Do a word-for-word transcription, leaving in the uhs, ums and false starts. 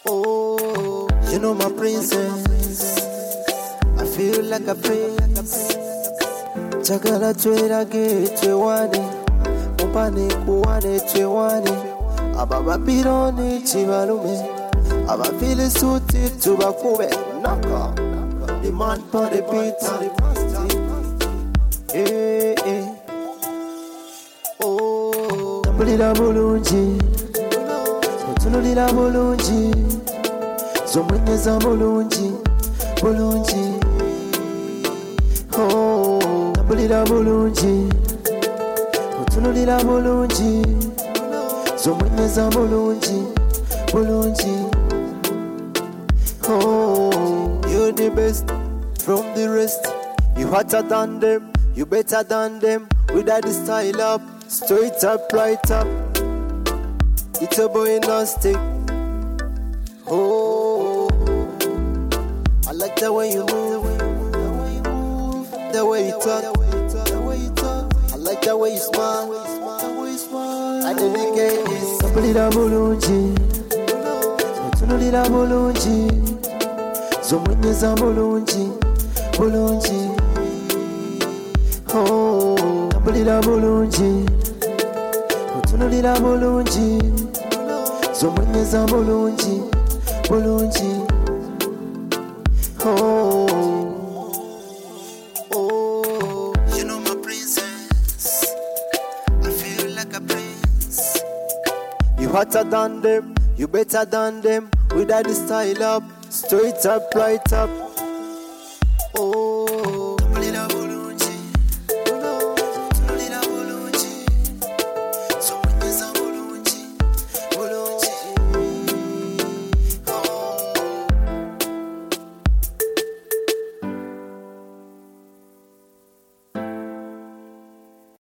Oh, you know my princess, I feel like a prince. Chakala twera ge chewani, mupane kuwane chewani. Ababa pironi chivalume, aba feel suited to bakube. Naka, the man for the beat. Eh eh. Oh, bulira bulungi, tunulira bulungi, zomwenyeza bulungi, bulungi. Oh, bulira bulungi, tunulira bulungi, zomwenyeza bulungi, bulungi. Oh, you're the best from the rest. You hotter than them, you better than them. Without the style up, straight up, right up. It's a boy nasty. Oh, I like the way you move, the way you talk. I like the way you smile. I dedicate this. Bulira bulungi, tunulira bulungi, zomwenyeza bulungi, bulungi. Oh, bulira bulungi, tunulira bulungi, zomwenyeza bulungi, bulungi. Oh, oh, you know my princess, I feel like a prince. You hotter than them, you better than them. Without the style up, straight up, right up. Oh.